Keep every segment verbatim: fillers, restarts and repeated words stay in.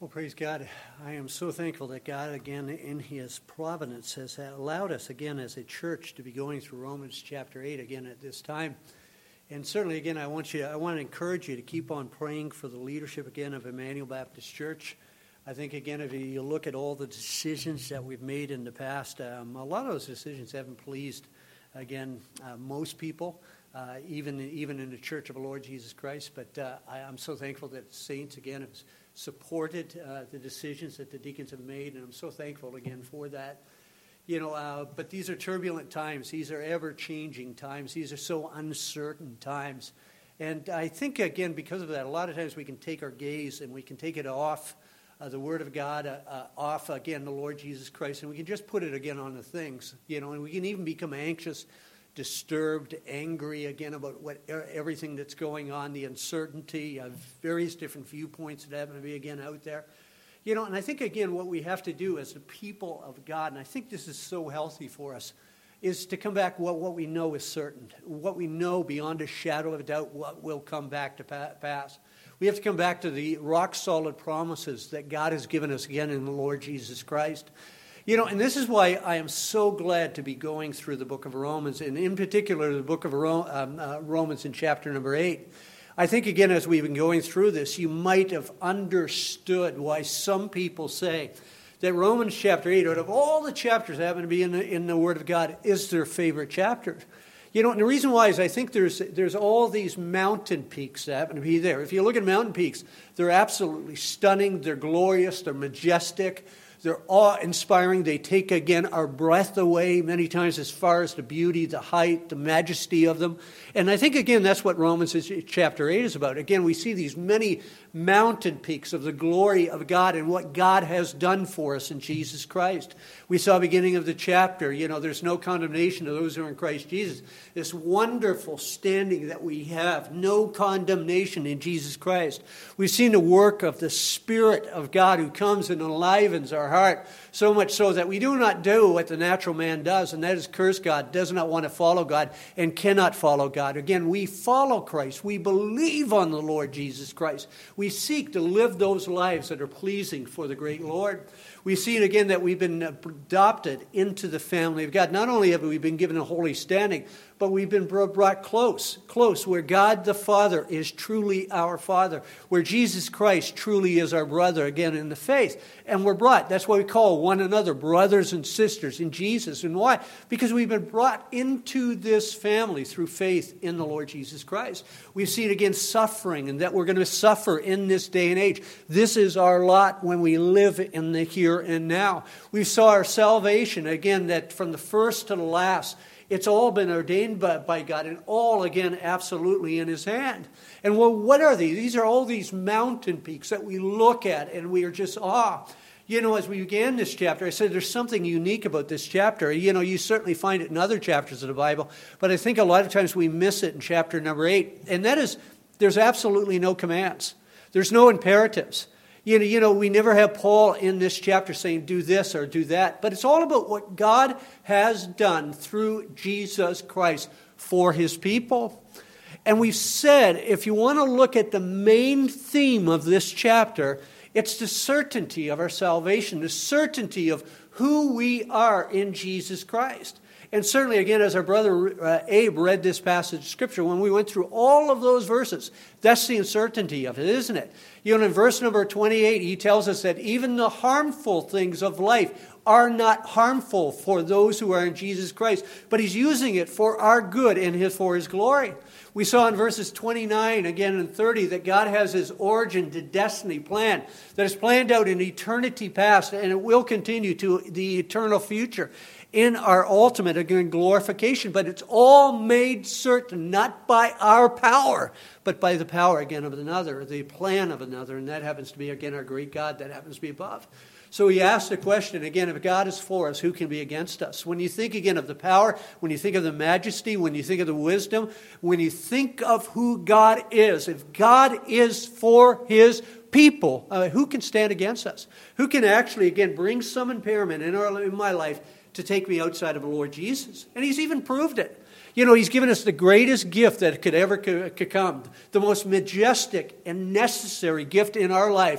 Well, praise God. I am so thankful that God, again, in His providence, has allowed us, again, as a church to be going through Romans chapter eight again at this time. And certainly, again, I want you, I want to encourage you to keep on praying for the leadership, again, of Emmanuel Baptist Church. I think, again, if you look at all the decisions that we've made in the past, um, a lot of those decisions haven't pleased, again, uh, most people, uh, even, even in the Church of the Lord Jesus Christ. But uh, I, I'm so thankful that saints, again, have supported uh, the decisions that the deacons have made, and I'm so thankful again for that. You know, uh, but these are turbulent times. These are ever-changing times. These are so uncertain times. And I think, again, because of that, a lot of times we can take our gaze and we can take it off uh, the Word of God, uh, uh, off, again, the Lord Jesus Christ, and we can just put it, again, on the things, you know, and we can even become anxious, disturbed, angry, again, about what everything that's going on, the uncertainty of various different viewpoints that happen to be, again, out there. You know, and I think, again, what we have to do as the people of God, and I think this is so healthy for us, is to come back what, what we know is certain, what we know beyond a shadow of a doubt what will come back to pass. We have to come back to the rock-solid promises that God has given us, again, in the Lord Jesus Christ. You know, and this is why I am so glad to be going through the book of Romans, and in particular the book of um, uh, Romans in chapter number eight. I think, again, as we've been going through this, you might have understood why some people say that Romans chapter eight, out of all the chapters that happen to be in the, in the Word of God, is their favorite chapter. You know, and the reason why is I think there's there's all these mountain peaks that happen to be there. If you look at mountain peaks, they're absolutely stunning, they're glorious, they're majestic. They're awe-inspiring. They take, again, our breath away many times as far as the beauty, the height, the majesty of them. And I think, again, that's what Romans chapter eight is about. Again, we see these many mountain peaks of the glory of God and what God has done for us in Jesus Christ. We saw beginning of the chapter, you know, there's no condemnation to those who are in Christ Jesus. This wonderful standing that we have, no condemnation in Jesus Christ. We've seen the work of the Spirit of God who comes and enlivens our heart, so much so that we do not do what the natural man does, and that is curse God, does not want to follow God, and cannot follow God. Again, we follow Christ. We believe on the Lord Jesus Christ. We seek to live those lives that are pleasing for the great Lord. We see it again that we've been adopted into the family of God. Not only have we been given a holy standing, but we've been brought close, close, where God the Father is truly our Father, where Jesus Christ truly is our brother, again, in the faith. And we're brought, that's why we call one another brothers and sisters in Jesus. And why? Because we've been brought into this family through faith in the Lord Jesus Christ. We see it again, suffering, and that we're going to suffer in this day and age. This is our lot when we live in the here and now. We saw our salvation, again, that from the first to the last, it's all been ordained by, by God, and all, again, absolutely in His hand. And well, what are these? These are all these mountain peaks that we look at, and we are just awe. You know, as we began this chapter, I said there's something unique about this chapter. You know, you certainly find it in other chapters of the Bible, but I think a lot of times we miss it in chapter number eight. And that is, there's absolutely no commands. There's no imperatives. You know, you know, we never have Paul in this chapter saying, do this or do that. But it's all about what God has done through Jesus Christ for His people. And we've said, if you want to look at the main theme of this chapter, it's the certainty of our salvation, the certainty of who we are in Jesus Christ. And certainly, again, as our brother uh, Abe read this passage of Scripture, when we went through all of those verses, that's the uncertainty of it, isn't it? You know, in verse number twenty-eight, he tells us that even the harmful things of life are not harmful for those who are in Jesus Christ, but He's using it for our good and his, for His glory. We saw in verses twenty-nine, again, and thirty, that God has His origin to destiny plan that is planned out in eternity past, and it will continue to the eternal future in our ultimate, again, glorification. But it's all made certain, not by our power, but by the power, again, of another, the plan of another, and that happens to be, again, our great God that happens to be above. So he asks the question, again, if God is for us, who can be against us? When you think, again, of the power, when you think of the majesty, when you think of the wisdom, when you think of who God is, if God is for His people, uh, who can stand against us? Who can actually, again, bring some impairment in, our, in my life to take me outside of the Lord Jesus? And He's even proved it. You know, He's given us the greatest gift that could ever could come, the most majestic and necessary gift in our life,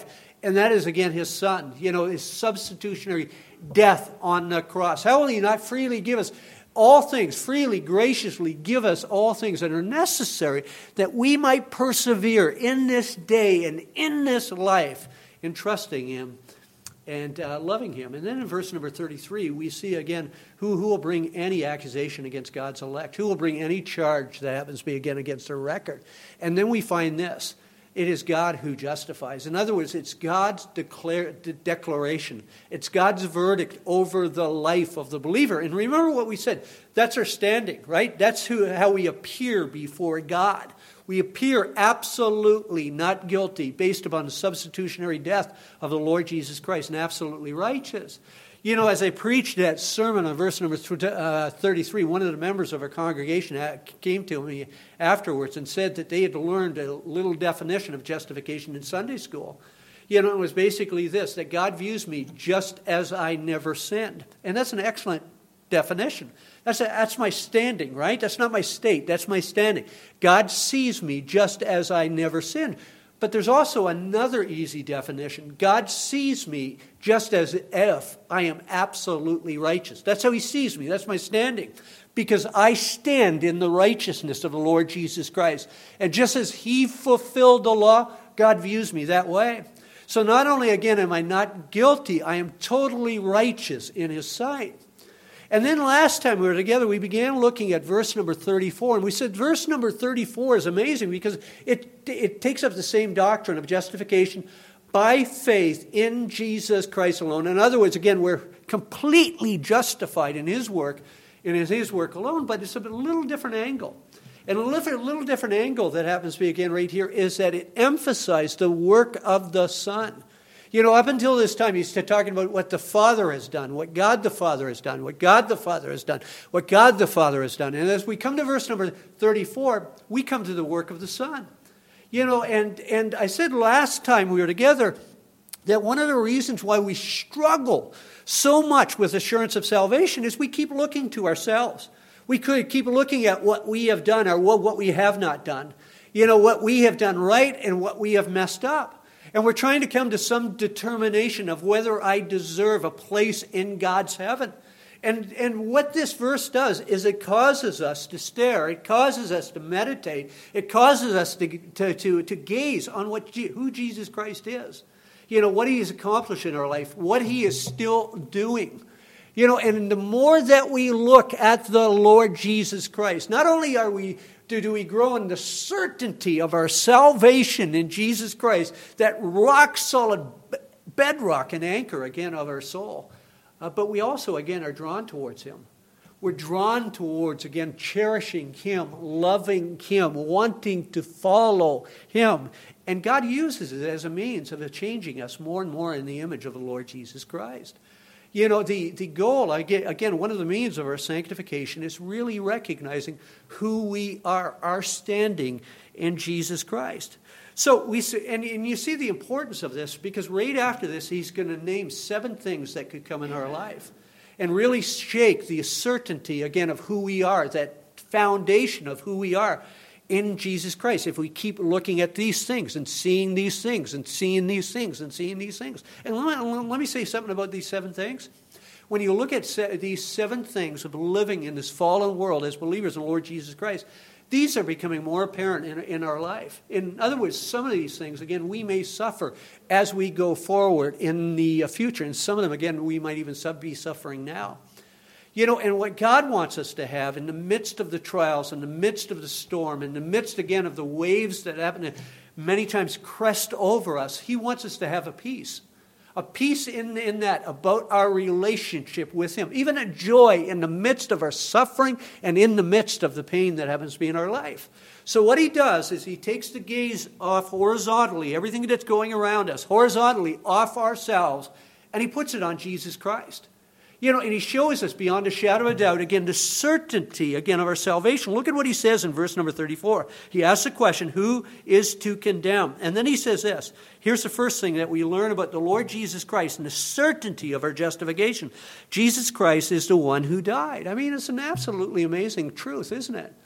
And that is, again, his Son. You know, his substitutionary death on the cross. How will he not freely give us all things, freely, graciously give us all things that are necessary that we might persevere in this day and in this life in trusting him and uh, loving him. And then in verse number thirty-three, we see again, who, who will bring any accusation against God's elect? Who will bring any charge that happens to be, again, against their record? And then we find this. It is God who justifies. In other words, it's God's declare, de- declaration. It's God's verdict over the life of the believer. And remember what we said. That's our standing, right? That's who, how we appear before God. We appear absolutely not guilty based upon the substitutionary death of the Lord Jesus Christ and absolutely righteous. You know, as I preached that sermon on verse number thirty-three, one of the members of our congregation came to me afterwards and said that they had learned a little definition of justification in Sunday school. You know, it was basically this, that God views me just as I never sinned. And that's an excellent definition. That's, a, that's my standing, right? That's not my state. That's my standing. God sees me just as I never sinned. But there's also another easy definition. God sees me just as if I am absolutely righteous. That's how he sees me. That's my standing. Because I stand in the righteousness of the Lord Jesus Christ. And just as he fulfilled the law, God views me that way. So not only, again, am I not guilty, I am totally righteous in his sight. And then last time we were together, we began looking at verse number thirty-four. And we said verse number thirty-four is amazing because it, it takes up the same doctrine of justification by faith in Jesus Christ alone. In other words, again, we're completely justified in his work, in his work alone, but it's a little different angle. And a little, little different angle that happens to be, again, right here is that it emphasized the work of the Son. You know, up until this time, he's talking about what the Father has done, what God the Father has done, what God the Father has done, what God the Father has done. And as we come to verse number thirty-four, we come to the work of the Son. You know, and, and I said last time we were together that one of the reasons why we struggle so much with assurance of salvation is we keep looking to ourselves. We could keep looking at what we have done or what we have not done. You know, what we have done right and what we have messed up. And we're trying to come to some determination of whether I deserve a place in God's heaven. And, and what this verse does is it causes us to stare. It causes us to meditate. It causes us to, to, to, to gaze on what who Jesus Christ is. You know, what he has accomplished in our life, what he is still doing. You know, and the more that we look at the Lord Jesus Christ, not only are we Do, do we grow in the certainty of our salvation in Jesus Christ, that rock-solid bedrock and anchor, again, of our soul. Uh, but we also, again, are drawn towards him. We're drawn towards, again, cherishing him, loving him, wanting to follow him. And God uses it as a means of changing us more and more in the image of the Lord Jesus Christ. You know, the, the goal, again, one of the means of our sanctification is really recognizing who we are, our standing in Jesus Christ. So, we and, and you see the importance of this because right after this, he's going to name seven things that could come in our life and really shake the certainty, again, of who we are, that foundation of who we are in Jesus Christ. If we keep looking at these things and seeing these things and seeing these things and seeing these things. And let, let me say something about these seven things. When you look at se- these seven things of living in this fallen world as believers in the Lord Jesus Christ, these are becoming more apparent in, in our life. In other words, some of these things, again, we may suffer as we go forward in the future. And some of them, again, we might even be suffering now. You know, and what God wants us to have in the midst of the trials, in the midst of the storm, in the midst, again, of the waves that happen to many times crest over us, he wants us to have a peace. A peace in, in that about our relationship with him. Even a joy in the midst of our suffering and in the midst of the pain that happens to be in our life. So what he does is he takes the gaze off horizontally, everything that's going around us, horizontally off ourselves, and he puts it on Jesus Christ. You know, and he shows us beyond a shadow of a doubt, again, the certainty, again, of our salvation. Look at what he says in verse number thirty-four. He asks the question, who is to condemn? And then he says this. Here's the first thing that we learn about the Lord Jesus Christ and the certainty of our justification. Jesus Christ is the one who died. I mean, it's an absolutely amazing truth, isn't it?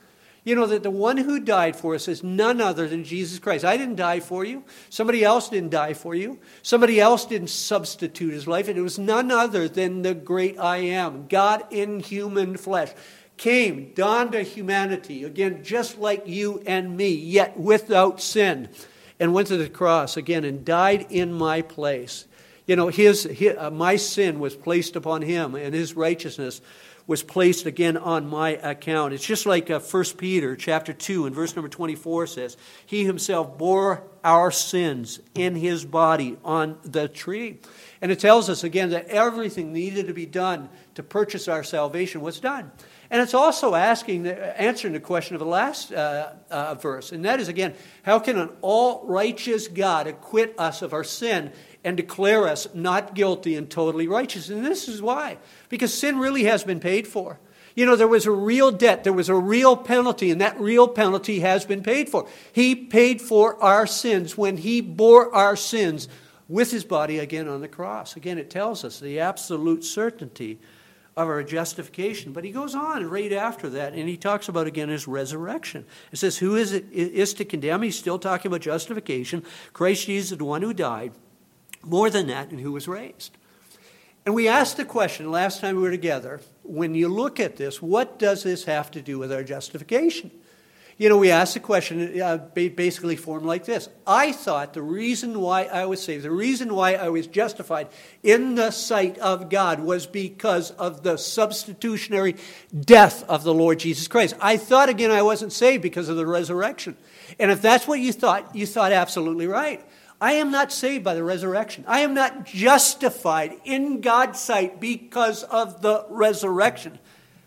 You know, that the one who died for us is none other than Jesus Christ. I didn't die for you. Somebody else didn't die for you. Somebody else didn't substitute his life. And it was none other than the great I Am, God in human flesh, came, donned a humanity, again, just like you and me, yet without sin, and went to the cross, again, and died in my place. You know, his, his uh, my sin was placed upon him, and his righteousness was placed again on my account. It's just like uh, First Peter chapter two and verse number twenty-four says, he himself bore our sins in his body on the tree. And it tells us again that everything needed to be done to purchase our salvation was done. And it's also asking, answering the question of the last uh, uh, verse. And that is, again, how can an all-righteous God acquit us of our sin and declare us not guilty and totally righteous? And this is why. Because sin really has been paid for. You know, there was a real debt. There was a real penalty, and that real penalty has been paid for. He paid for our sins when he bore our sins with his body again on the cross. Again, it tells us the absolute certainty of our justification. But he goes on right after that, and he talks about, again, his resurrection. It says, who is it is to condemn? He's still talking about justification. Christ Jesus, the one who died, more than that, and who was raised. And we asked the question last time we were together, when you look at this, what does this have to do with our justification? You know, we asked the question uh, basically formed like this. I thought the reason why I was saved, the reason why I was justified in the sight of God was because of the substitutionary death of the Lord Jesus Christ. I thought, again, I wasn't saved because of the resurrection. And if that's what you thought, you thought absolutely right. I am not saved by the resurrection. I am not justified in God's sight because of the resurrection.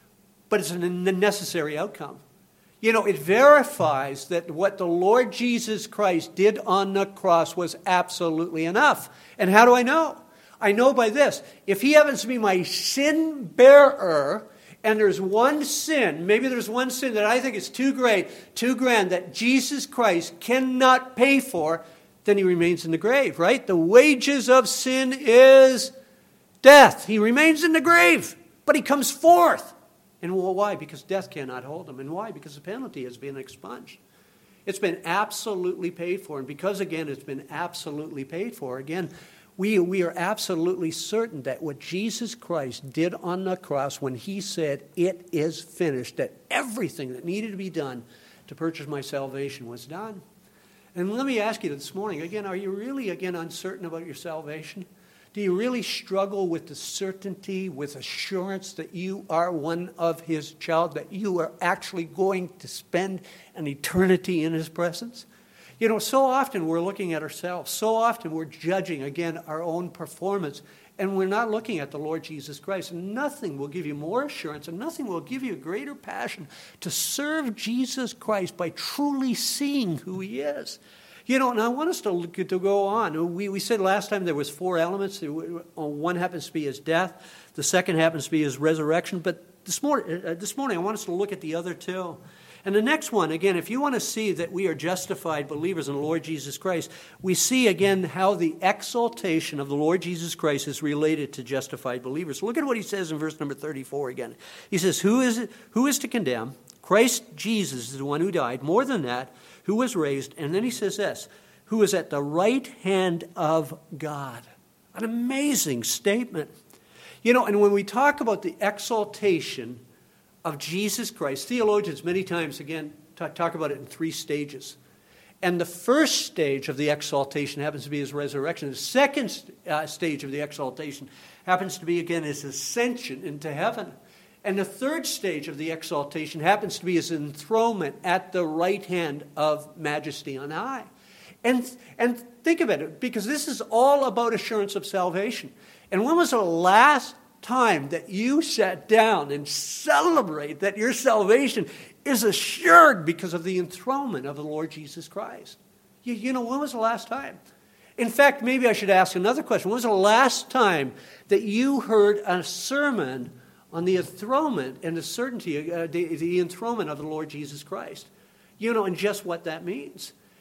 But it's a necessary outcome. You know, it verifies that what the Lord Jesus Christ did on the cross was absolutely enough. And how do I know? I know by this. If he happens to be my sin bearer, and there's one sin, maybe there's one sin that I think is too great, too grand, that Jesus Christ cannot pay for, then he remains in the grave, right? The wages of sin is death. He remains in the grave, but he comes forth. And well, why? Because death cannot hold him. And why? Because the penalty has been expunged. It's been absolutely paid for. And because, again, it's been absolutely paid for, again, we, we are absolutely certain that what Jesus Christ did on the cross when he said, it is finished, that everything that needed to be done to purchase my salvation was done. And let me ask you this morning, again, are you really, again, uncertain about your salvation? Do you really struggle with the certainty, with assurance that you are one of his child, that you are actually going to spend an eternity in his presence? You know, so often we're looking at ourselves. So often we're judging, again, our own performance. And we're not looking at the Lord Jesus Christ. And nothing will give you more assurance, and nothing will give you a greater passion to serve Jesus Christ by truly seeing who he is. You know, and I want us to, to go on. We, we said last time there was four elements. One happens to be his death. The second happens to be his resurrection. But this morning, uh, this morning I want us to look at the other two. And the next one, again, if you want to see that we are justified believers in the Lord Jesus Christ, we see again how the exaltation of the Lord Jesus Christ is related to justified believers. Look at what he says in verse number thirty-four again. He says, who is it, who is to condemn? Christ Jesus is the one who died. More than that, who was raised. And then he says this, who is at the right hand of God. An amazing statement. You know, and when we talk about the exaltation of Jesus Christ, theologians many times, again, talk, talk about it in three stages. And the first stage of the exaltation happens to be his resurrection. The second uh, stage of the exaltation happens to be, again, his ascension into heaven. And the third stage of the exaltation happens to be his enthronement at the right hand of majesty on high. And, and think of it, because this is all about assurance of salvation. And when was the last time that you sat down and celebrate that your salvation is assured because of the enthronement of the Lord Jesus Christ? You, you know, when was the last time? In fact, maybe I should ask another question. When was the last time that you heard a sermon on the enthronement and the certainty, uh, the, the enthronement of the Lord Jesus Christ? You know, and just what that means.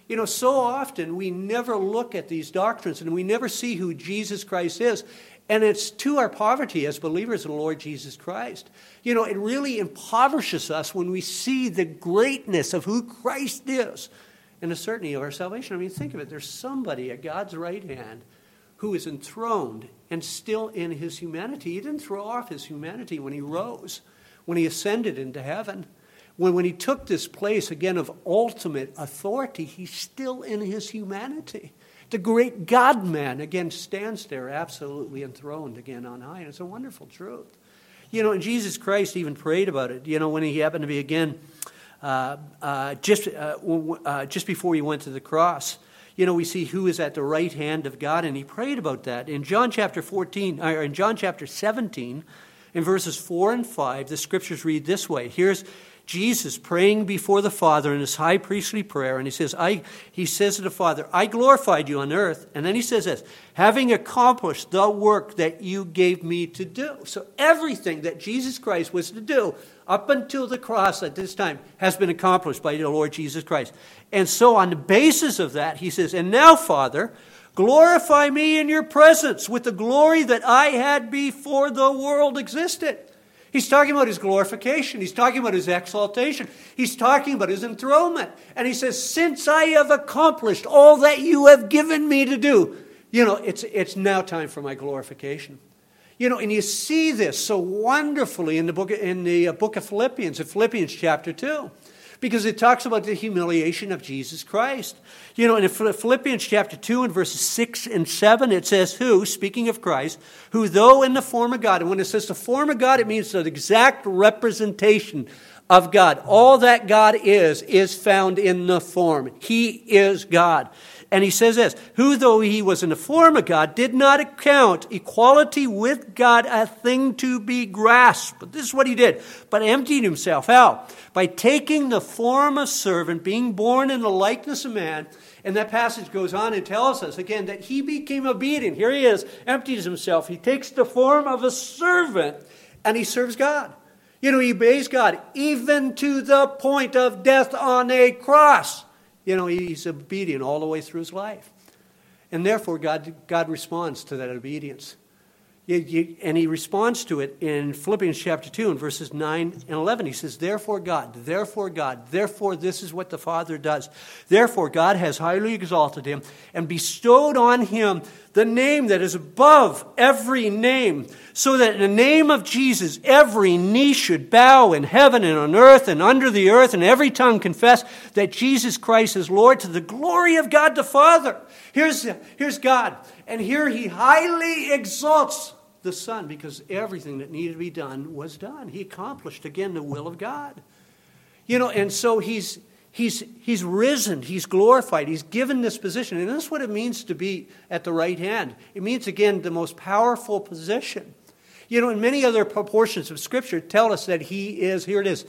You know, so often we never look at these doctrines and we never see who Jesus Christ is. And it's to our poverty as believers in the Lord Jesus Christ. You know, it really impoverishes us when we see the greatness of who Christ is and the certainty of our salvation. I mean, think of it. There's somebody at God's right hand who is enthroned and still in his humanity. He didn't throw off his humanity when he rose, when he ascended into heaven. When, when he took this place, again, of ultimate authority, he's still in his humanity. The great God-man, again, stands there absolutely enthroned again on high. And it's a wonderful truth. You know, and Jesus Christ even prayed about it. You know, when he happened to be, again, uh, uh, just, uh, uh, just before he went to the cross, you know, we see who is at the right hand of God. And he prayed about that. In John chapter fourteen, or in John chapter seventeen, in verses four and five, the scriptures read this way. Here's Jesus praying before the Father in his high priestly prayer, and he says, I, he says to the Father, I glorified you on earth. And then he says this, having accomplished the work that you gave me to do. So everything that Jesus Christ was to do up until the cross at this time has been accomplished by the Lord Jesus Christ. And so on the basis of that, he says, and now, Father, glorify me in your presence with the glory that I had before the world existed. He's talking about his glorification. He's talking about his exaltation. He's talking about his enthronement. And he says, since I have accomplished all that you have given me to do, you know, it's, it's now time for my glorification. You know, and you see this so wonderfully in the book, in the book of Philippians, in Philippians chapter two. Because it talks about the humiliation of Jesus Christ. You know, in Philippians chapter two and verses six and seven, it says, who, speaking of Christ, who though in the form of God, and when it says the form of God, it means the exact representation of God. All that God is, is found in the form. He is God. And he says this, who though he was in the form of God, did not account equality with God a thing to be grasped. But this is what he did. But emptied himself. How? By taking the form of servant, being born in the likeness of man. And that passage goes on and tells us again that he became obedient. Here he is, empties himself. He takes the form of a servant and he serves God. You know, he obeys God even to the point of death on a cross. You know, he's obedient all the way through his life. And therefore, God, God responds to that obedience. You, you, and he responds to it in Philippians chapter two and verses nine and eleven. He says, therefore God, therefore God, therefore this is what the Father does. Therefore God has highly exalted him and bestowed on him the name that is above every name, so that in the name of Jesus every knee should bow in heaven and on earth and under the earth, and every tongue confess that Jesus Christ is Lord, to the glory of God the Father. Here's, here's God, and here he highly exalts the Son, because everything that needed to be done was done. He accomplished, again, the will of God. You know, and so he's he's he's risen, he's glorified, he's given this position. And that's what it means to be at the right hand. It means, again, the most powerful position. You know, and many other portions of Scripture tell us that he is, here it is,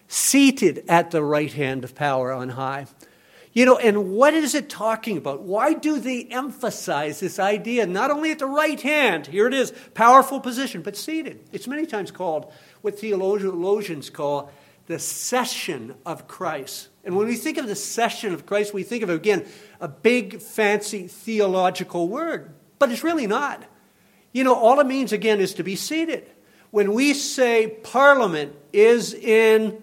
seated at the right hand of power on high. You know, and what is it talking about? Why do they emphasize this idea, not only at the right hand, here it is, powerful position, but seated? It's many times called what theologians call the session of Christ. And when we think of the session of Christ, we think of, again, a big, fancy theological word. But it's really not. You know, all it means, again, is to be seated. When we say Parliament is in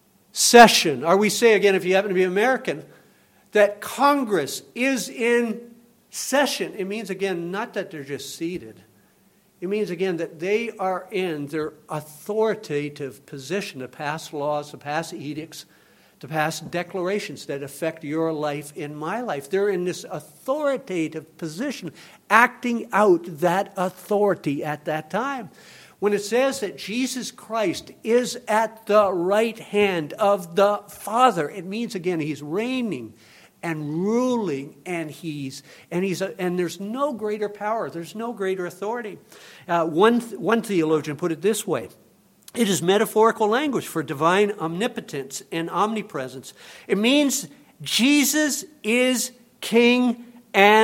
session, or we say, again, if you happen to be American, that Congress is in session, it means, again, not that they're just seated. It means, again, that they are in their authoritative position to pass laws, to pass edicts, to pass declarations that affect your life and my life. They're in this authoritative position, acting out that authority at that time. When it says that Jesus Christ is at the right hand of the Father, it means, again, he's reigning and ruling, and he's and he's a, and there's no greater power, there's no greater authority. Uh, one one theologian put it this way: it is metaphorical language for divine omnipotence and omnipresence. It means Jesus is King and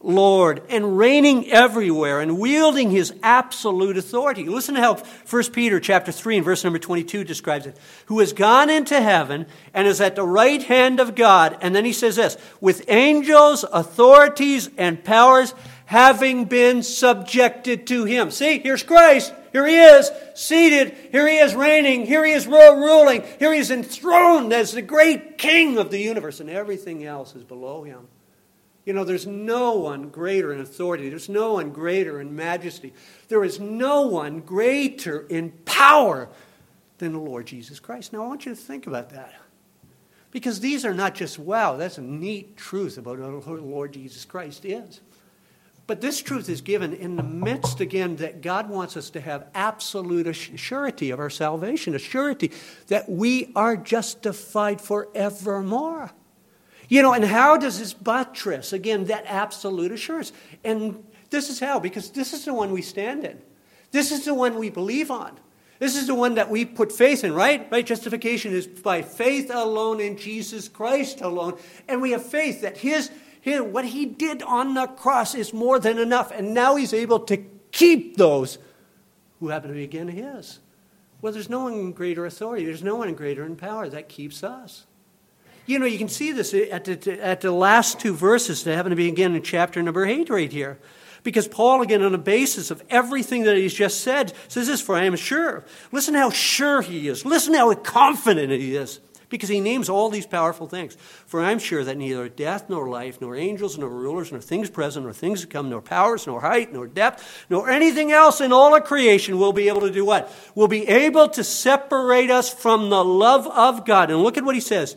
Lord and reigning everywhere and wielding his absolute authority. Listen to how First Peter chapter three and verse number twenty-two describes it. Who has gone into heaven and is at the right hand of God. And then he says this, with angels, authorities, and powers having been subjected to him. See, here's Christ. Here he is, seated. Here he is reigning. Here he is ruling. Here he is enthroned as the great king of the universe. And everything else is below him. You know, there's no one greater in authority. There's no one greater in majesty. There is no one greater in power than the Lord Jesus Christ. Now, I want you to think about that. Because these are not just, wow, that's a neat truth about who the Lord Jesus Christ is. But this truth is given in the midst, again, that God wants us to have absolute surety of our salvation, a surety that we are justified forevermore. You know, and how does this buttress, again, that absolute assurance? And this is how, because this is the one we stand in. This is the one we believe on. This is the one that we put faith in, right? Right? Justification is by faith alone in Jesus Christ alone. And we have faith that his, his what he did on the cross is more than enough. And now he's able to keep those who happen to be, again, his. Well, there's no one in greater authority. There's no one in greater in power that keeps us. You know, you can see this at the, at the last two verses that happen to be, again, in chapter number eight right here. Because Paul, again, on the basis of everything that he's just said, says this, for I am sure. Listen how sure he is. Listen how confident he is. Because he names all these powerful things. For I am sure that neither death, nor life, nor angels, nor rulers, nor things present, nor things to come, nor powers, nor height, nor depth, nor anything else in all of creation will be able to do what? Will be able to separate us from the love of God. And look at what he says.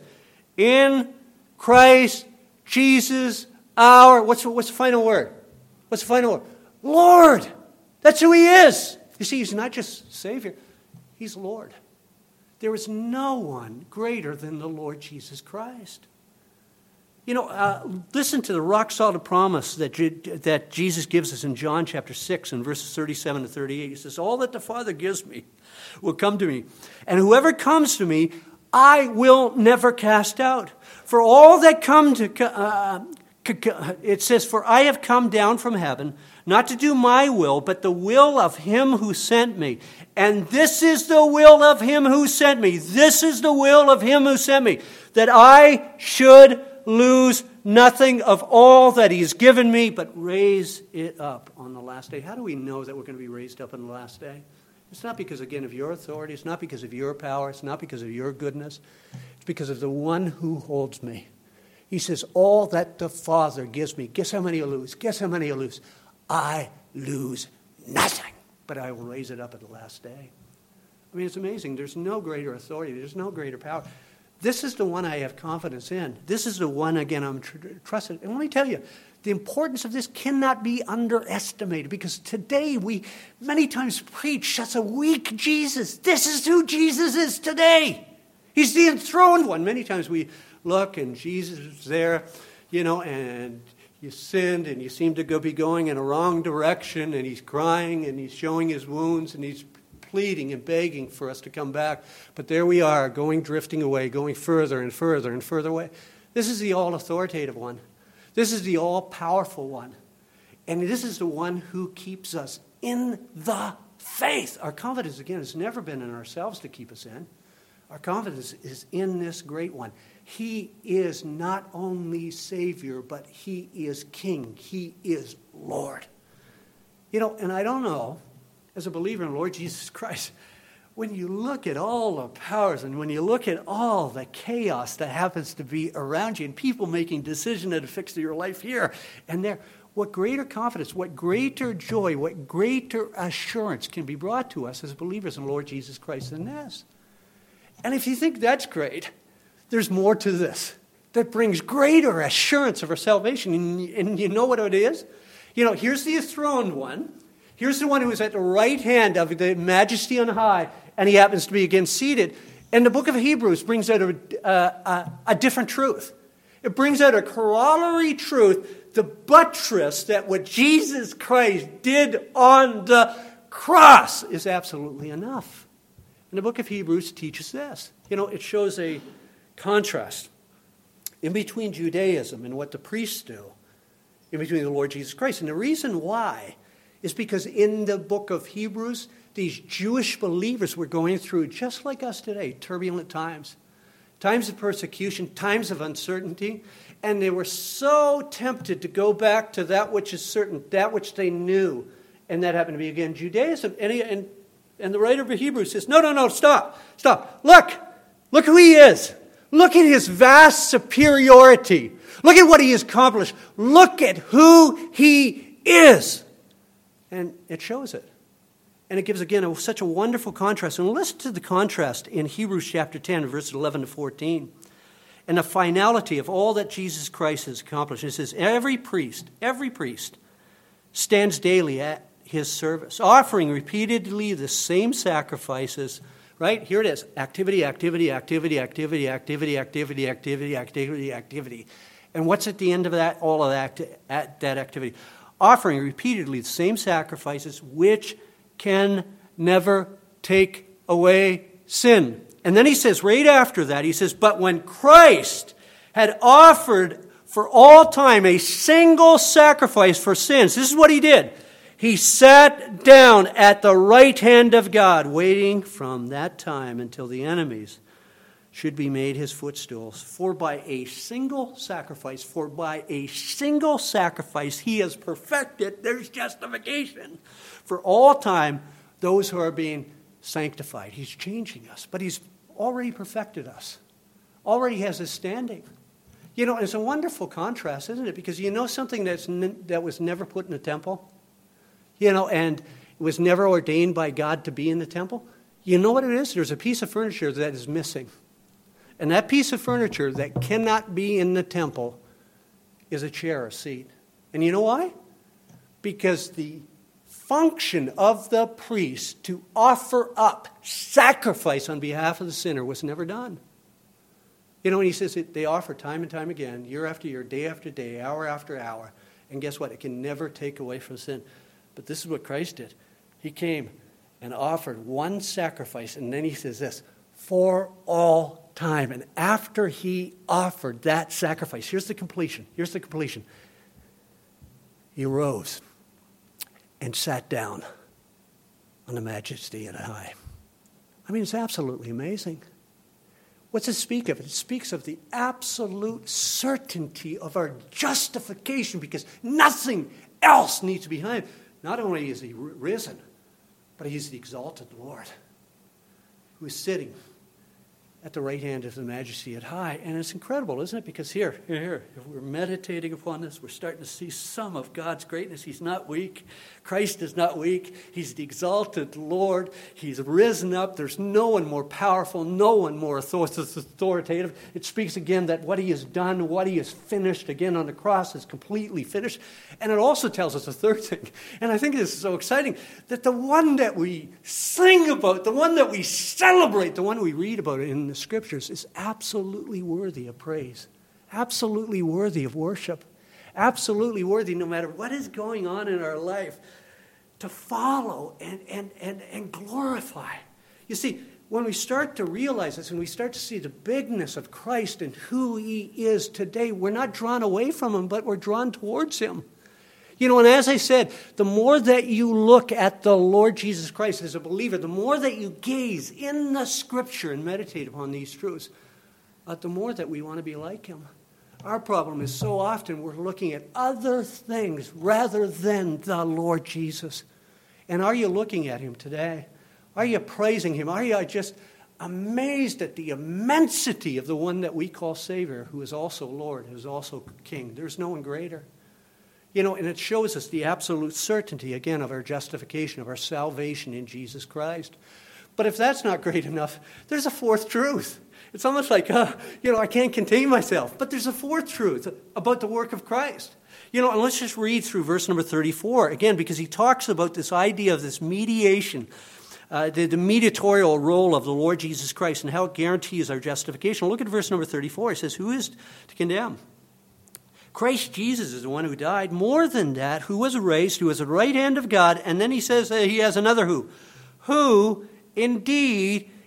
In Christ Jesus our, what's, what's the final word? What's the final word? Lord. That's who he is. You see, he's not just Savior. He's Lord. There is no one greater than the Lord Jesus Christ. You know, uh, listen to the rock-solid promise that, that Jesus gives us in John chapter six and verses thirty-seven to thirty-eight. He says, all that the Father gives me will come to me. And whoever comes to me, I will never cast out. For all that come to, uh, it says, for I have come down from heaven, not to do my will, but the will of him who sent me. And this is the will of him who sent me. This is the will of him who sent me, that I should lose nothing of all that he has given me, but raise it up on the last day. How do we know that we're going to be raised up on the last day? It's not because, again, of your authority. It's not because of your power. It's not because of your goodness. It's because of the one who holds me. He says, all that the Father gives me. Guess how many you lose? Guess how many you lose? I lose nothing, but I will raise it up at the last day. I mean, it's amazing. There's no greater authority. There's no greater power. This is the one I have confidence in. This is the one, again, I'm tr- trusted. And let me tell you, the importance of this cannot be underestimated, because today we many times preach that's a weak Jesus. This is who Jesus is today. He's the enthroned one. Many times we look and Jesus is there, you know, and you sinned and you seem to go be going in a wrong direction, and he's crying and he's showing his wounds and he's pleading and begging for us to come back. But there we are, going drifting away, going further and further and further away. This is the all-authoritative one. This is the all-powerful one. And this is the one who keeps us in the faith. Our confidence, again, has never been in ourselves to keep us in. Our confidence is in this great one. He is not only Savior, but he is King. He is Lord. You know, and I don't know, as a believer in Lord Jesus Christ, when you look at all the powers and when you look at all the chaos that happens to be around you and people making decisions that affect your life here and there, what greater confidence, what greater joy, what greater assurance can be brought to us as believers in Lord Jesus Christ than this? And if you think that's great, there's more to this that brings greater assurance of our salvation. And, and you know what it is? You know, here's the enthroned one. Here's the one who is at the right hand of the majesty on high, and he happens to be again seated. And the book of Hebrews brings out a, a, a different truth. It brings out a corollary truth, the buttress that what Jesus Christ did on the cross is absolutely enough. And the book of Hebrews teaches this. You know, it shows a contrast in between Judaism and what the priests do in between the Lord Jesus Christ. And the reason why is because in the book of Hebrews, these Jewish believers were going through, just like us today, turbulent times. Times of persecution, times of uncertainty. And they were so tempted to go back to that which is certain, that which they knew. And that happened to be, again, Judaism. And, he, and, and the writer of Hebrews says, no, no, no, stop, stop. Look, look who he is. Look at his vast superiority. Look at what he has accomplished. Look at who he is. And it shows it. And it gives, again, a, such a wonderful contrast. And listen to the contrast in Hebrews chapter ten, verses eleven to fourteen. And the finality of all that Jesus Christ has accomplished. It says, every priest, every priest stands daily at his service, offering repeatedly the same sacrifices. Right? Here it is. Activity, activity, activity, activity, activity, activity, activity, activity, activity. And what's at the end of that? All of that, at that activity. Offering repeatedly the same sacrifices, which can never take away sin. And then he says, right after that, he says, but when Christ had offered for all time a single sacrifice for sins, this is what he did. He sat down at the right hand of God, waiting from that time until the enemies should be made his footstools. For by a single sacrifice, for by a single sacrifice, he has perfected, there's justification for all time, those who are being sanctified. He's changing us, but he's already perfected us. Already has his standing. You know, it's a wonderful contrast, isn't it? Because you know something that's n- that was never put in the temple? You know, and it was never ordained by God to be in the temple? You know what it is? There's a piece of furniture that is missing. And that piece of furniture that cannot be in the temple is a chair, a seat. And you know why? Because the function of the priest to offer up sacrifice on behalf of the sinner was never done. You know, and he says it, they offer time and time again, year after year, day after day, hour after hour. And guess what? It can never take away from sin. But this is what Christ did. He came and offered one sacrifice. And then he says this, for all time. And after he offered that sacrifice, here's the completion. Here's the completion. He arose and sat down on the majesty and high. I mean, it's absolutely amazing. What's it speak of? It speaks of the absolute certainty of our justification because nothing else needs to be behind. Not only is he risen, but he's the exalted Lord who is sitting at the right hand of the majesty at high. And it's incredible, isn't it? Because here, here, here, if we're meditating upon this, we're starting to see some of God's greatness. He's not weak. Christ is not weak. He's the exalted Lord. He's risen up. There's no one more powerful, no one more authoritative. It speaks again that what he has done, what he has finished, again on the cross is completely finished. And it also tells us a third thing, and I think this is so exciting, that the one that we sing about, the one that we celebrate, the one we read about in the Scriptures is absolutely worthy of praise, absolutely worthy of worship, absolutely worthy no matter what is going on in our life to follow and, and, and, and glorify. You see, when we start to realize this and we start to see the bigness of Christ and who he is today, we're not drawn away from him, but we're drawn towards him. You know, and as I said, the more that you look at the Lord Jesus Christ as a believer, the more that you gaze in the Scripture and meditate upon these truths, uh, the more that we want to be like him. Our problem is so often we're looking at other things rather than the Lord Jesus. And are you looking at him today? Are you praising him? Are you just amazed at the immensity of the one that we call Savior, who is also Lord, who is also King? There's no one greater. You know, and it shows us the absolute certainty, again, of our justification, of our salvation in Jesus Christ. But if that's not great enough, there's a fourth truth. It's almost like, uh, you know, I can't contain myself. But there's a fourth truth about the work of Christ. You know, and let's just read through verse number thirty-four, again, because he talks about this idea of this mediation, uh, the, the mediatorial role of the Lord Jesus Christ and how it guarantees our justification. Look at verse number thirty-four. It says, who is to condemn? Christ Jesus is the one who died. More than that, who was raised, who was at the right hand of God. And then he says uh, he has another who. Who indeed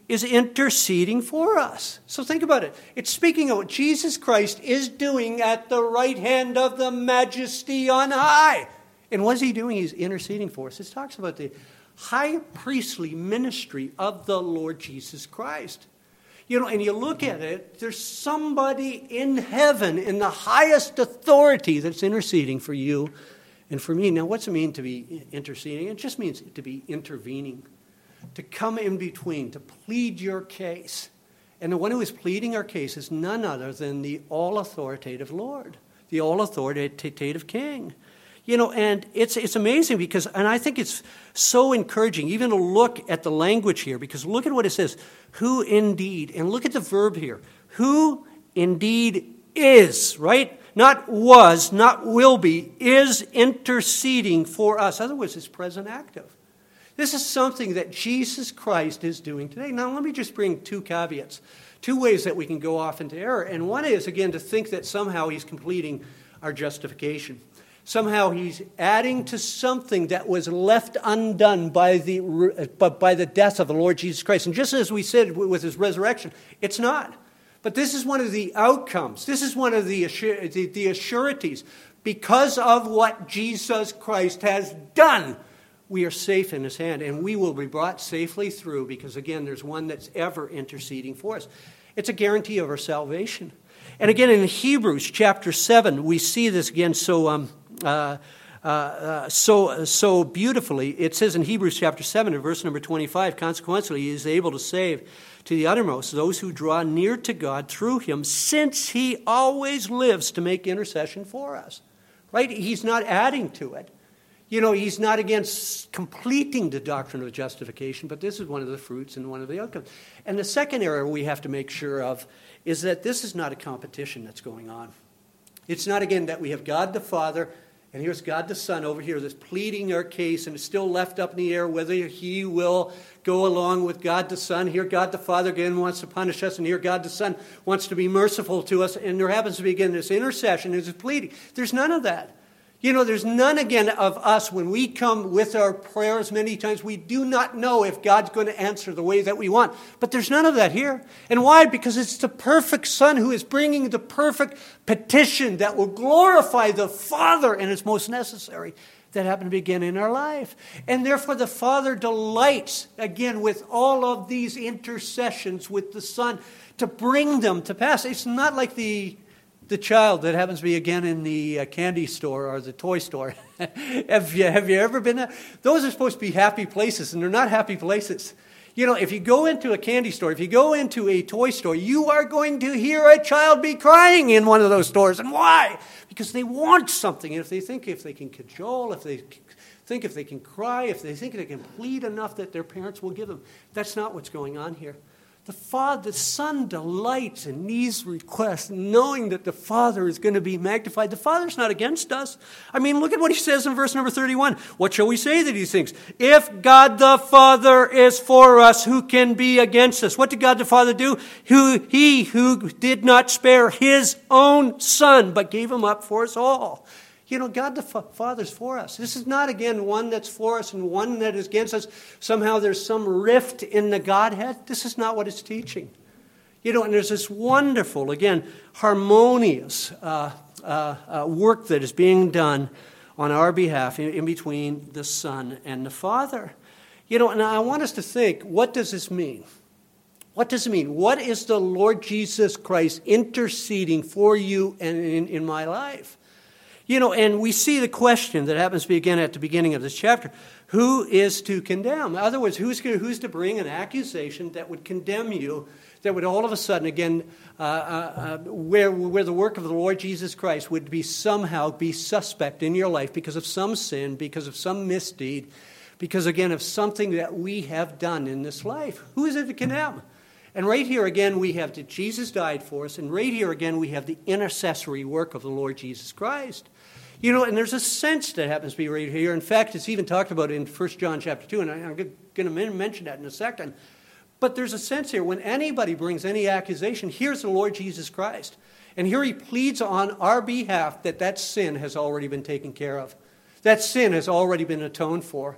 is interceding for us. So think about it. It's speaking of what Jesus Christ is doing at the right hand of the Majesty on high. And what is he doing? He's interceding for us. It talks about the high priestly ministry of the Lord Jesus Christ. You know, and you look at it, there's somebody in heaven in the highest authority that's interceding for you and for me. Now, what's it mean to be interceding? It just means to be intervening, to come in between, to plead your case. And the one who is pleading our case is none other than the all-authoritative Lord, the all-authoritative King. You know, and it's it's amazing because, and I think it's so encouraging even to look at the language here, because look at what it says, who indeed, and look at the verb here, who indeed is, right? Not was, not will be, is interceding for us. In other words, it's present active. This is something that Jesus Christ is doing today. Now, let me just bring two caveats, two ways that we can go off into error. And one is, again, to think that somehow he's completing our justification. Somehow he's adding to something that was left undone by the, by the death of the Lord Jesus Christ. And just as we said with his resurrection, it's not. But this is one of the outcomes. This is one of the, assur- the, the assurities. Because of what Jesus Christ has done, we are safe in his hand, and we will be brought safely through because, again, there's one that's ever interceding for us. It's a guarantee of our salvation. And again, in Hebrews chapter seven, we see this again so um, uh, uh, uh, so so beautifully. It says in Hebrews chapter seven, in verse number twenty-five, consequently, he is able to save to the uttermost those who draw near to God through him, since he always lives to make intercession for us. Right? He's not adding to it. You know, he's not against completing the doctrine of justification, but this is one of the fruits and one of the outcomes. And the second area we have to make sure of is that this is not a competition that's going on. It's not, again, that we have God the Father, and here's God the Son over here that's pleading our case, and it's still left up in the air whether he will go along with God the Son. Here God the Father again wants to punish us, and here God the Son wants to be merciful to us, and there happens to be, again, this intercession, this pleading. There's none of that. You know, there's none, again, of us when we come with our prayers many times. We do not know if God's going to answer the way that we want. But there's none of that here. And why? Because it's the perfect Son who is bringing the perfect petition that will glorify the Father, and it's most necessary that happen to begin in our life. And therefore the Father delights, again, with all of these intercessions with the Son to bring them to pass. It's not like the... The child that happens to be, again, in the uh, candy store or the toy store. have, you, have you ever been there? Those are supposed to be happy places, and they're not happy places. You know, if you go into a candy store, if you go into a toy store, you are going to hear a child be crying in one of those stores. And why? Because they want something. And if they think if they can cajole, if they think if they can cry, if they think they can plead enough that their parents will give them. That's not what's going on here. The Father, the Son delights in these requests, knowing that the Father is going to be magnified. The Father's not against us. I mean, look at what he says in verse number thirty-one. What shall we say to these things? If God the Father is for us, who can be against us? What did God the Father do? Who, he who did not spare his own Son, but gave him up for us all. You know, God the Father's for us. This is not, again, one that's for us and one that is against us. Somehow there's some rift in the Godhead. This is not what it's teaching. You know, and there's this wonderful, again, harmonious uh, uh, uh, work that is being done on our behalf in, in between the Son and the Father. You know, and I want us to think, what does this mean? What does it mean? What is the Lord Jesus Christ interceding for you and in, in my life? You know, and we see the question that happens to be again at the beginning of this chapter. Who is to condemn? In other words, who's, who's to bring an accusation that would condemn you, that would all of a sudden, again, uh, uh, uh, where, where the work of the Lord Jesus Christ would be somehow be suspect in your life because of some sin, because of some misdeed, because, again, of something that we have done in this life. Who is it to condemn? And right here again we have that Jesus died for us, and right here again we have the intercessory work of the Lord Jesus Christ. You know, and there's a sense that happens to be right here. In fact, it's even talked about in First John chapter two, and I'm going to mention that in a second. But there's a sense here when anybody brings any accusation, here's the Lord Jesus Christ. And here he pleads on our behalf that that sin has already been taken care of. That sin has already been atoned for.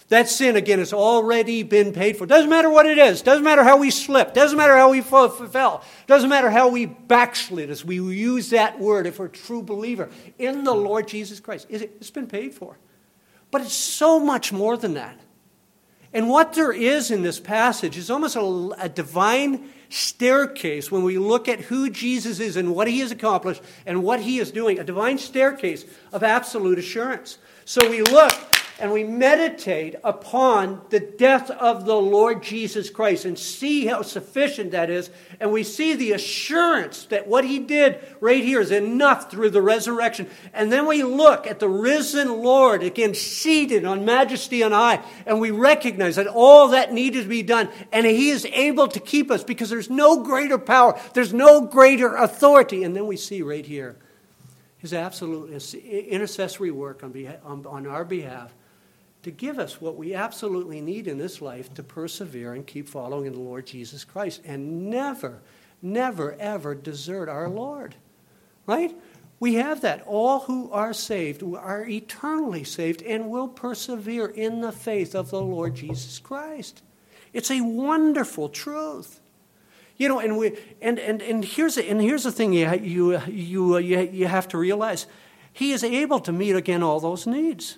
That sin, again, has already been paid for. Doesn't matter what it is. Doesn't matter how we slipped. Doesn't matter how we fell. Doesn't matter how we backslid, as we use that word if we're a true believer in the Lord Jesus Christ. It's been paid for. But it's so much more than that. And what there is in this passage is almost a, a divine staircase when we look at who Jesus is and what he has accomplished and what he is doing. A divine staircase of absolute assurance. So we look and we meditate upon the death of the Lord Jesus Christ and see how sufficient that is. And we see the assurance that what he did right here is enough through the resurrection. And then we look at the risen Lord, again, seated on majesty on high. And we recognize that all that needed to be done. And he is able to keep us because there's no greater power. There's no greater authority. And then we see right here his absolute intercessory work on, behalf, on, on our behalf, to give us what we absolutely need in this life to persevere and keep following in the Lord Jesus Christ and never, never, ever desert our Lord. Right? We have that. All who are saved are eternally saved and will persevere in the faith of the Lord Jesus Christ. It's a wonderful truth. You know, and we and and and here's a, and here's the thing you you you you you have to realize, he is able to meet again all those needs.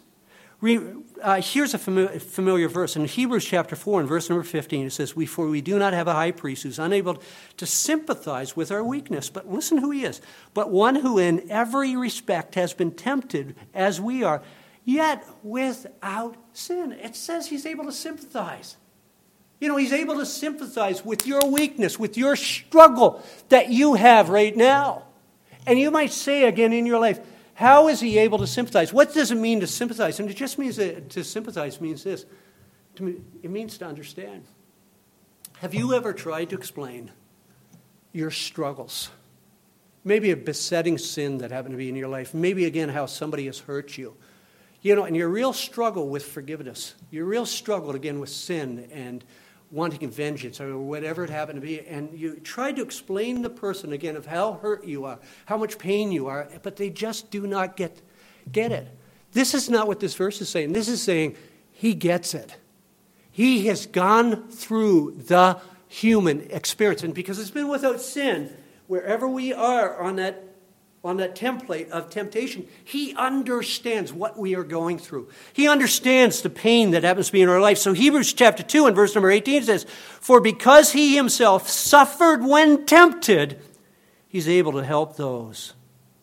Uh, here's a familiar, familiar verse in Hebrews chapter four and verse number fifteen. It says, "We for we do not have a high priest who's unable to sympathize with our weakness, but listen who he is. But one who in every respect has been tempted as we are, yet without sin." It says he's able to sympathize. You know, he's able to sympathize with your weakness, with your struggle that you have right now. And you might say again in your life, how is he able to sympathize? What does it mean to sympathize? And it just means that to sympathize means this. To me, it means to understand. Have you ever tried to explain your struggles? Maybe a besetting sin that happened to be in your life. Maybe, again, how somebody has hurt you. You know, and your real struggle with forgiveness. Your real struggle, again, with sin and wanting vengeance or whatever it happened to be, and you tried to explain the person again of how hurt you are, how much pain you are, but they just do not get, get it. This is not what this verse is saying. This is saying he gets it. He has gone through the human experience, and because it's been without sin, wherever we are on that on that template of temptation, he understands what we are going through. He understands the pain that happens to be in our life. So Hebrews chapter two and verse number eighteen says, "For because he himself suffered when tempted, he's able to help those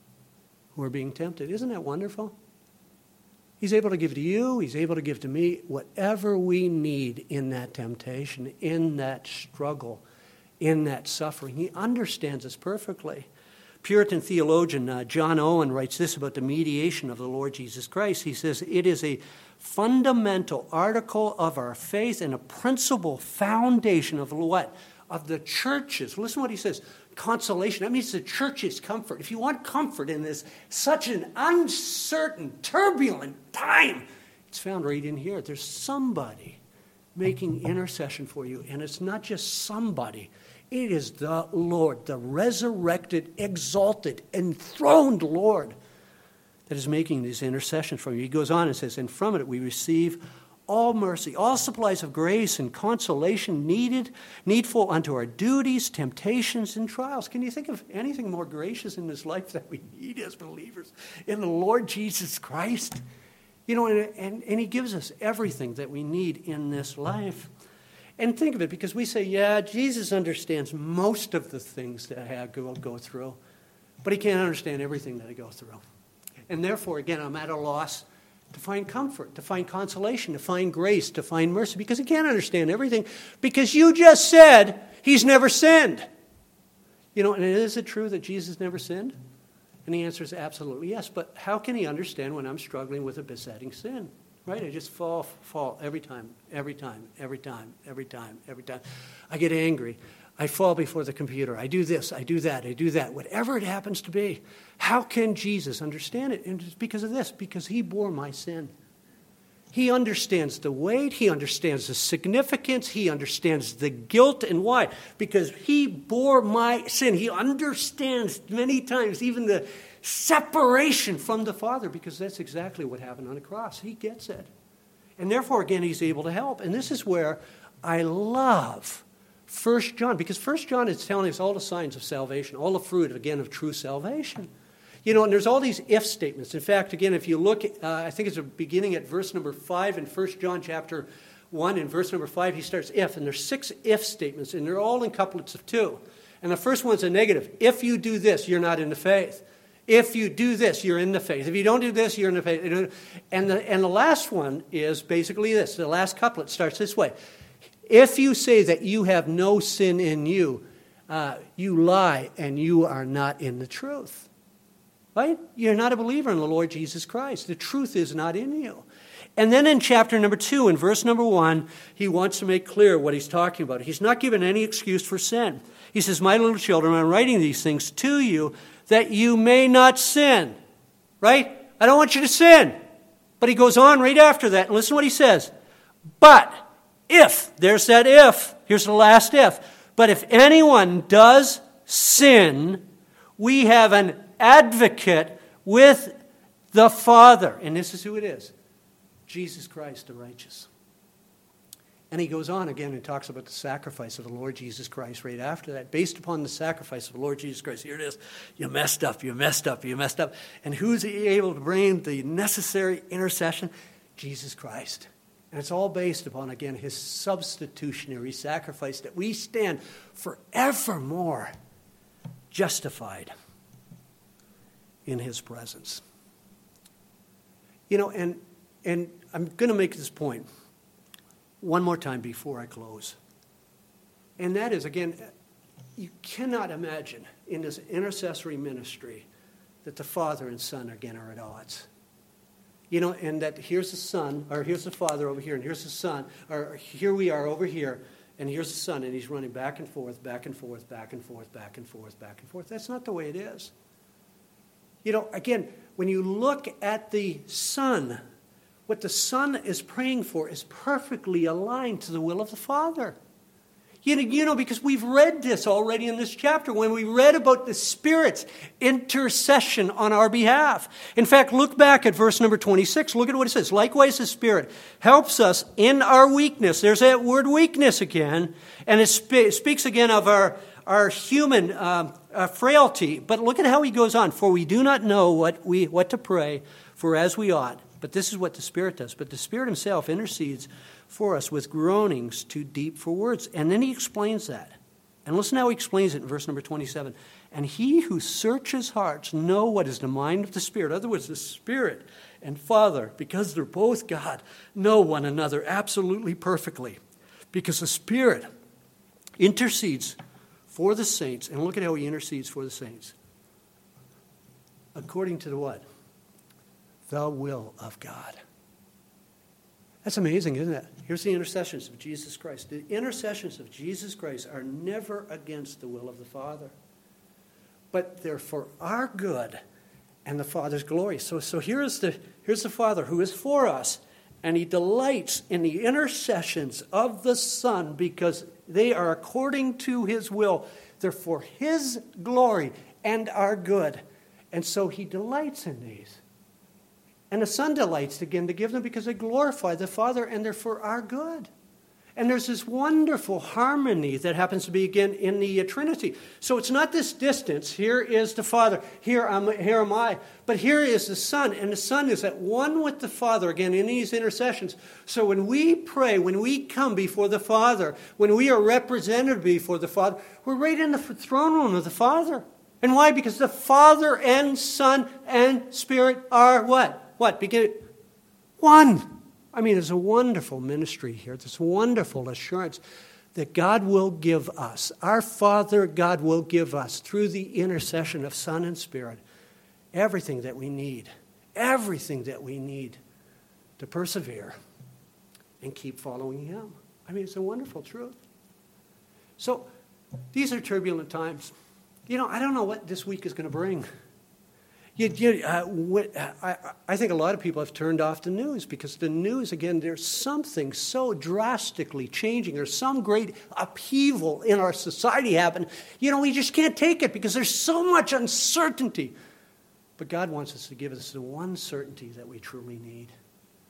who are being tempted." Isn't that wonderful? He's able to give to you, he's able to give to me whatever we need in that temptation, in that struggle, in that suffering. He understands us perfectly. Puritan theologian uh, John Owen writes this about the mediation of the Lord Jesus Christ. He says, "It is a fundamental article of our faith and a principal foundation of what? Of the church's." Listen to what he says. Consolation. That means the church's comfort. If you want comfort in this such an uncertain, turbulent time, it's found right in here. There's somebody making intercession for you. And it's not just somebody. It is the Lord, the resurrected, exalted, enthroned Lord that is making these intercessions for you. He goes on and says, "And from it we receive all mercy, all supplies of grace and consolation needed, needful unto our duties, temptations, and trials." Can you think of anything more gracious in this life that we need as believers in the Lord Jesus Christ? You know, and, and, and he gives us everything that we need in this life. And think of it, because we say, yeah, Jesus understands most of the things that I go, go through, but he can't understand everything that I go through. And therefore, again, I'm at a loss to find comfort, to find consolation, to find grace, to find mercy, because he can't understand everything, because you just said he's never sinned. You know, and is it true that Jesus never sinned? And the answer is absolutely yes, but how can he understand when I'm struggling with a besetting sin? Right? I just fall, fall every time, every time, every time, every time, every time. I get angry. I fall before the computer. I do this, I do that, I do that, whatever it happens to be. How can Jesus understand it? And it's because of this, because he bore my sin. He understands the weight, he understands the significance, he understands the guilt, and why? Because he bore my sin. He understands many times even the separation from the Father, because that's exactly what happened on the cross. He gets it. And therefore, again, he's able to help. And this is where I love First John, because First John is telling us all the signs of salvation, all the fruit, again, of true salvation. You know, and there's all these if statements. In fact, again, if you look, uh, I think it's beginning at verse number five in First John chapter one, in verse number five, he starts if, and there's six if statements, and they're all in couplets of two. And the first one's a negative. If you do this, you're not in the faith. If you do this, you're in the faith. If you don't do this, you're in the faith. And the, and the last one is basically this. The last couplet starts this way. If you say that you have no sin in you, uh, you lie and you are not in the truth. Right? You're not a believer in the Lord Jesus Christ. The truth is not in you. And then in chapter number two, in verse number one, he wants to make clear what he's talking about. He's not given any excuse for sin. He says, my little children, I'm writing these things to you that you may not sin. Right? I don't want you to sin. But he goes on right after that, and listen to what he says. But if, there's that if, here's the last if. But if anyone does sin, we have an advocate with the Father. And this is who it is. Jesus Christ the righteous. And he goes on again and talks about the sacrifice of the Lord Jesus Christ right after that. Based upon the sacrifice of the Lord Jesus Christ. Here it is. You messed up, you messed up, you messed up. And who's able to bring the necessary intercession? Jesus Christ. And it's all based upon, again, his substitutionary sacrifice that we stand forevermore justified in his presence. You know, and and I'm going to make this point one more time before I close. And that is, again, you cannot imagine in this intercessory ministry that the Father and Son, again, are at odds. You know, and that here's the Son, or here's the Father over here, and here's the Son, or here we are over here, and here's the Son, and he's running back and forth, back and forth, back and forth, back and forth, back and forth. That's not the way it is. You know, again, when you look at the Son, what the Son is praying for is perfectly aligned to the will of the Father. You know, you know, because we've read this already in this chapter when we read about the Spirit's intercession on our behalf. In fact, look back at verse number twenty-six. Look at what it says. Likewise, the Spirit helps us in our weakness. There's that word weakness again. And it spe- speaks again of our, our human uh, uh, frailty. But look at how he goes on. For we do not know what we what to pray for as we ought. But this is what the Spirit does. But the Spirit himself intercedes for us with groanings too deep for words. And then he explains that. And listen how he explains it in verse number twenty-seven. And he who searches hearts know what is the mind of the Spirit. In other words, the Spirit and Father, because they're both God, know one another absolutely perfectly. Because the Spirit intercedes for the saints. And look at how he intercedes for the saints. According to the what? The will of God. That's amazing, isn't it? Here's the intercessions of Jesus Christ. The intercessions of Jesus Christ are never against the will of the Father, but they're for our good and the Father's glory. So, so here's the here's the Father who is for us, and he delights in the intercessions of the Son because they are according to his will. They're for his glory and our good. And so he delights in these. And the Son delights again to give them because they glorify the Father and they're for our good. And there's this wonderful harmony that happens to be again in the Trinity. So it's not this distance. Here is the Father. Here, I'm, here am I. But here is the Son. And the Son is at one with the Father again in these intercessions. So when we pray, when we come before the Father, when we are represented before the Father, we're right in the throne room of the Father. And why? Because the Father and Son and Spirit are what? What? Begin one. I mean, there's a wonderful ministry here. This wonderful assurance that God will give us. Our Father, God will give us, through the intercession of Son and Spirit, everything that we need. Everything that we need to persevere and keep following him. I mean, it's a wonderful truth. So, these are turbulent times. You know, I don't know what this week is going to bring. You, you, uh, what, uh, I, I think a lot of people have turned off the news because the news, again, there's something so drastically changing. There's some great upheaval in our society happening. You know, we just can't take it because there's so much uncertainty. But God wants us to give us the one certainty that we truly need.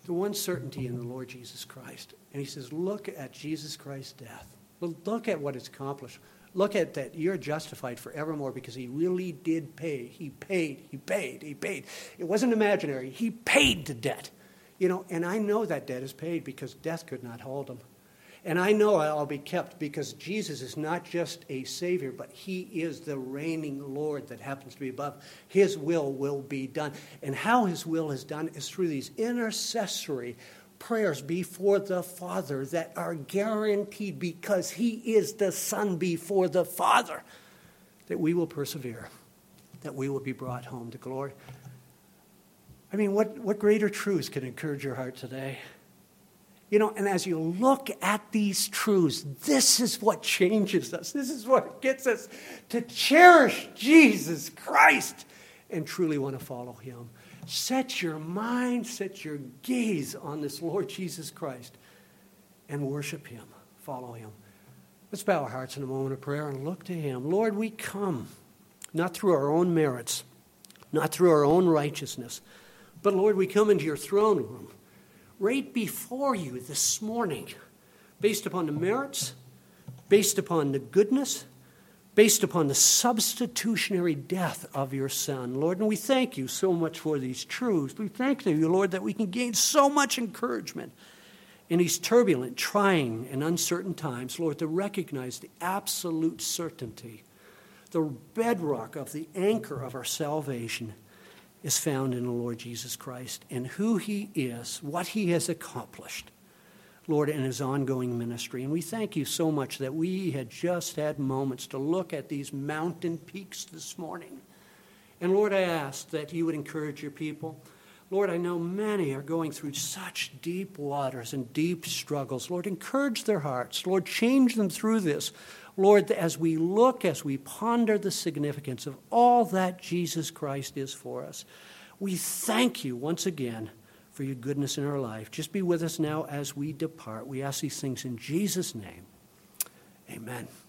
the one certainty in the Lord Jesus Christ. And he says, look at Jesus Christ's death. Look at what it's accomplished. Look at that you're justified forevermore because he really did pay. He paid, he paid, he paid. It wasn't imaginary. He paid the debt. You know, and I know that debt is paid because death could not hold him. And I know I'll be kept because Jesus is not just a Savior, but he is the reigning Lord that happens to be above. His will will be done. And how his will is done is through these intercessory prayers before the Father that are guaranteed because he is the Son before the Father, that we will persevere, that we will be brought home to glory. I mean, what, what greater truths can encourage your heart today? You know, and as you look at these truths, this is what changes us. This is what gets us to cherish Jesus Christ and truly want to follow him. Set your mind, set your gaze on this Lord Jesus Christ and worship him, follow him. Let's bow our hearts in a moment of prayer and look to him. Lord, we come not through our own merits, not through our own righteousness, but Lord, we come into your throne room right before you this morning, based upon the merits, based upon the goodness, based upon the substitutionary death of your Son. Lord, and we thank you so much for these truths. We thank you, Lord, that we can gain so much encouragement in these turbulent, trying, and uncertain times, Lord, to recognize the absolute certainty, the bedrock of the anchor of our salvation is found in the Lord Jesus Christ and who he is, what he has accomplished, Lord, in his ongoing ministry. And we thank you so much that we had just had moments to look at these mountain peaks this morning. And Lord, I ask that you would encourage your people. Lord, I know many are going through such deep waters and deep struggles. Lord, encourage their hearts. Lord, change them through this. Lord, as we look, as we ponder the significance of all that Jesus Christ is for us, we thank you once again for your goodness in our life. Just be with us now as we depart. We ask these things in Jesus' name. Amen.